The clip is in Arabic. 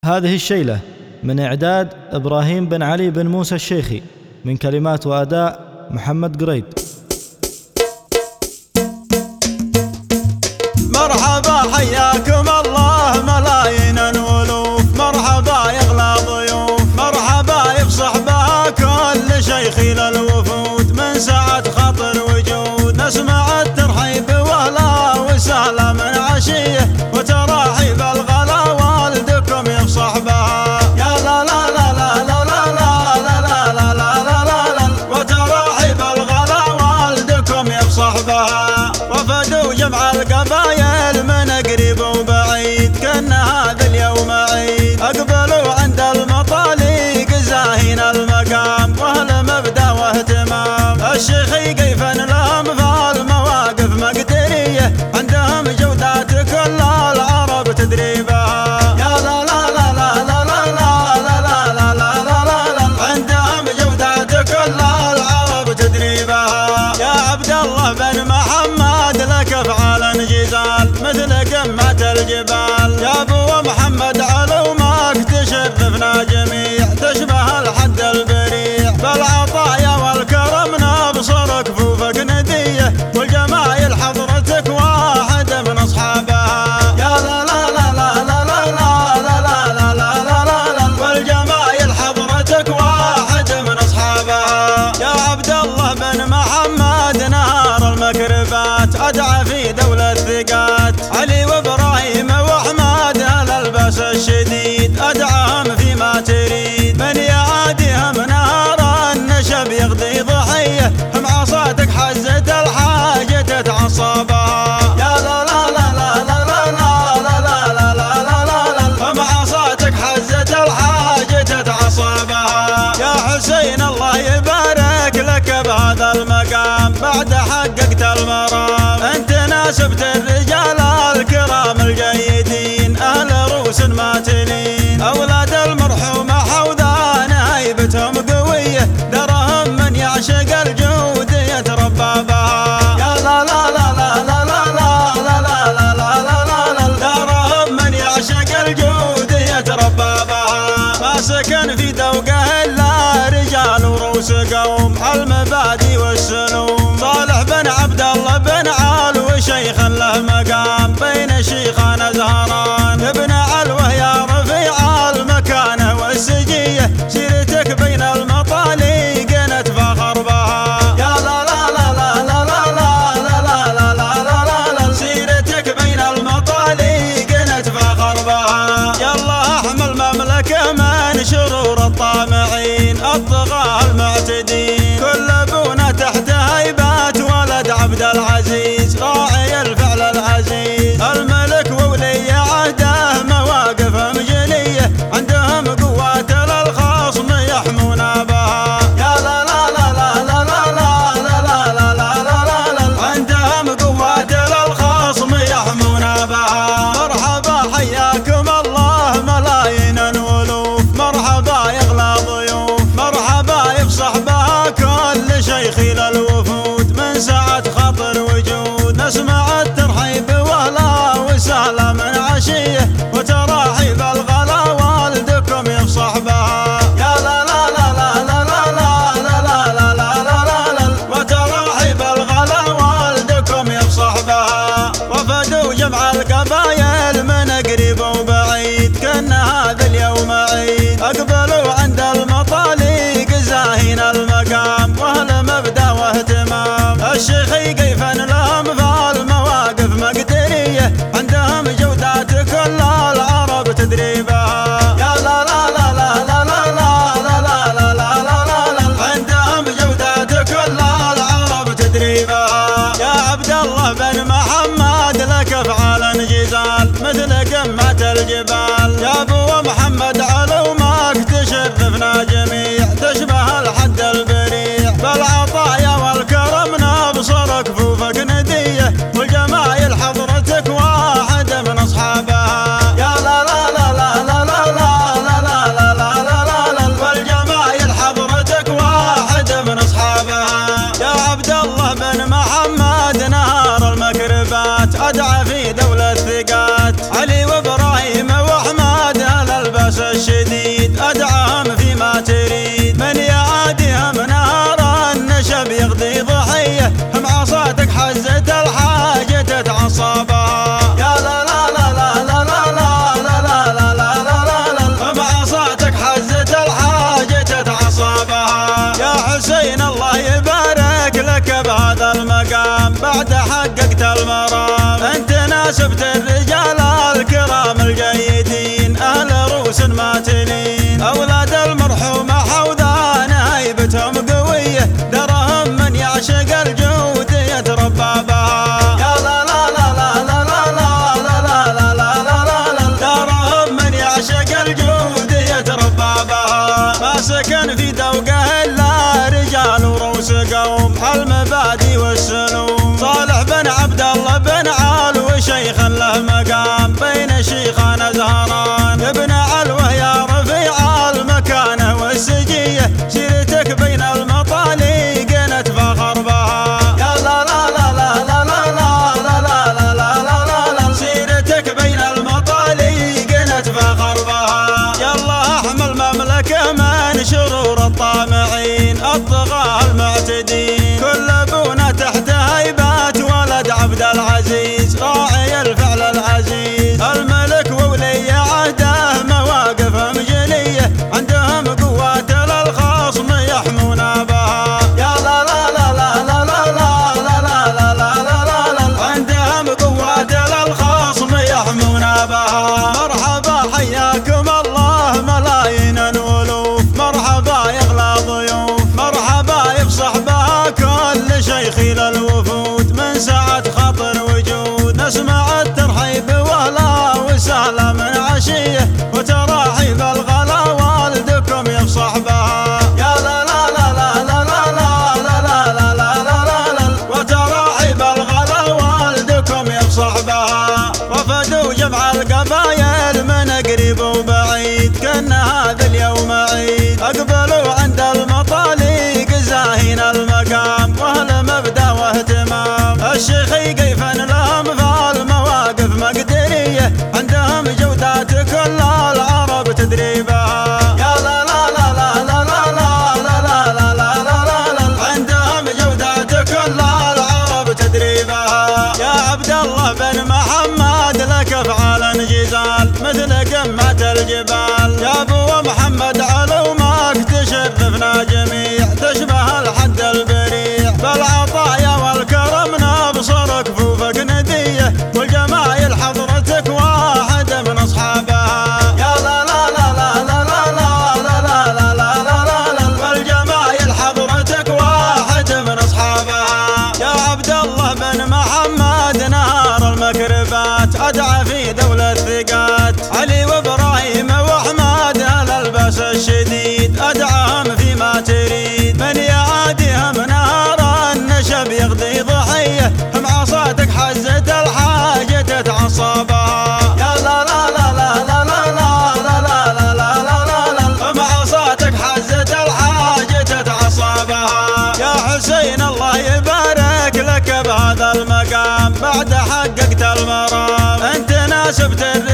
هذه الشيلة من إعداد إبراهيم بن علي بن موسى الشيخي، من كلمات وأداء محمد قريد. مرحبا حياكم الله ملايين الولوف، مرحبا يغلى ضيوف، مرحبا يفصح بها كل شيخ إلى الوفود. من سعة خاطر وجود نسمع الترحيب وهلا وسهلا من عشيه، وتراحيب الغلا والدكم يفصح بها. يا لا لا لا لا لا لا لا لا لا لا لا لا لا، وتراحيب الغلا والدكم يفصح بها. وفدوا جمع القبايل من قريب وبعيد، كان هذا اليوم عيد. اقبلوا عند المطاليق زاهين المقام، واهل مبدا واهتمام. الشيخ يقيفن لهم في المواقف مقدريه، عندهم جودات كل العرب تدري بها. يا لا لا لا لا لا لا لا لا لا لا لا لا، عندهم جودات كل العرب تدري بها. يا عبد الله بن محمد لك افعال جزال مثل قمة الجبال. يا ابو محمد علومك تشرفنا جميع، تشبه الحد البريع. بالعطايا والكرم نبصر كفوفك نديه، والجمايل حضرتك واحد من اصحابها. يا لا لا لا لا لا لا لا لا لا لا لا لا لا، والجمايل حضرتك واحد من اصحابها. يا عبد الله بن محمد نهار المكرفات، ادعى في دولة ثقات. علي وابراهيم واحمد الالباس الشديد، ادعاهم فيما تريد. من يعاديهم نهار النشب يغذي ضحيه، هم عصاتك حزت الحاجة تتعصبها. يا لا لا لا لا لا لا لا لا لا لا لا لا لا، هم عصاتك حزت الحاجة تتعصبها. يا حسين الله يبارك لك بهذا المقام، بعد حققت المرام. انت ناسبت الرجال الكرام الجيدين، اهل روس ما تلين. اولاد المرحومة حوذان هيبتهم قوية، درهم من يعشق الجود يتربى بها. يا لا لا لا لا لا لا لا لا لا لا لا لا لا، درهم من يعشق الجود يتربى بها. ما سكن في دوقه الا رجال وروس قوم، المبادئ والسلوم. صالح بن عبد الله بن عال وشيخ له مقام، بين شيخان زهران. ابن علوه يا رفيع المكانه والسجيه، سيرتك بين المطاليق نتفاخر بها. يا لا لا لا لا لا لا لا لا لا لا لا لا، سيرتك بين المطاليق نتفاخر بها. يلا احمل مملكه من شرور الطامعين، الطغاة المعتدين. كل ابونا تحت هيبات ولد عبد العزيز، راعي الفعل العزيز. الملك وولي عهده مواقفهم جليه، عندهم قوات للخصم يحمون بها. يا لا لا لا لا لا لا لا لا لا لا لا لا، عندهم قوات للخصم يحمون بها. مرحبا حياكم الله ملايين الولوف، الشديد أدعم فيما تريد، من يعاديها منار النشب يغذي ضحية، هم عصاتك حزت الحاجة تتعصبها. يا لا لا لا لا لا لا لا لا لا لا لا لا، هم عصاتك حزت الحاجة تتعصبها. يا حسين الله يبارك لك بهذا المقام، بعد حققت المرام، انت ناسبت الرجال الكرام الجيدين، اهل روس ماتلين، اولاد المرحومة حوذان هيبتهم قوية، درهم من يعشق الجود يتربى بها. يا لا لا لا لا لا لا لا لا لا لا لا لا، درهم من يعشق الجود يتربى بها. ما سكن في دوقه الا رجال وروس قوم، المبادئ والسلوم، صالح بن عبد الله بن عال وشيخ له مقام، بين شيخان زهران ابن علوه يا رفيع المكانه والسجيه، سيرتك بين المطاليق نتفاخر بها. يا لا لا لا لا لا لا لا لا لا لا لا لا، سيرتك بين المطاليق نتفاخر بها. يلا احمل مملكه من شرور الطامعين، الطغاة المعتدين، كل ابونا تحت هيبات ولد عبد العزيز، راعي الفعل العزيز، الملك وولي عهده مواقفهم جليه، عندهم قوات للخصم يحمون بها. يا لا لا لا لا لا لا لا لا لا لا لا لا، عندهم قوات للخصم يحمون بها. مرحبا حياكم الله ملايين الولوف، مرحبا يغلى ضيوف، مرحبا يفصح بها كل شيخ للوفود، من سعة خطر وجود نسمع الترحيب واهلا وسهلا من عشيه، وتراحيب الغلا والدكم يفصح بها. يا لا لا لا لا لا لا لا لا لا لا لا لا، وتراحيب الغلا والدكم يفصح بها. وفدوا جمع القبايل من قريب وبعيد، كان هذا اليوم عيد، اقبلوا عند المطاليق زاهين المقام، واهل مبدا واهتمام، الشيخ يقيفن لهم في المواقف مقدريه، عندهم جودات كل العرب تدري بها. يا لا لا لا لا لا لا لا لا لا لا لا لا، عندهم جودات كل العرب تدري بها. يا عبد الله بن محمد لك افعال جزال، مثل قمة الجبال، يا ابو محمد علومك تشرفنا جميع، تشبه الحد البريع، بالعطايا والكرم نبصر كفوفك نديه، والجمايل حضرتك واحد من اصحابها. يا لا لا لا لا لا لا لا لا لا لا لا لا، والجمايل حضرتك واحد من اصحابها. يا عبد الله بن محمد نهار المكربات، ادعى في دولة ثقات، علي وابراهيم واحمد الالباس الشديد، ادعاهم فيما تريد، من يعاديهم نهار النشب يغذي ضحيه، هم عصاتك حزت الحاجة تتعصبها. يا لا لا لا لا لا لا لا لا لا لا لا لا، هم عصاتك حزت الحاجة تتعصبها. يا حسين الله يبارك لك بهذا المقام، بعد حققت المرام، انت ناسبت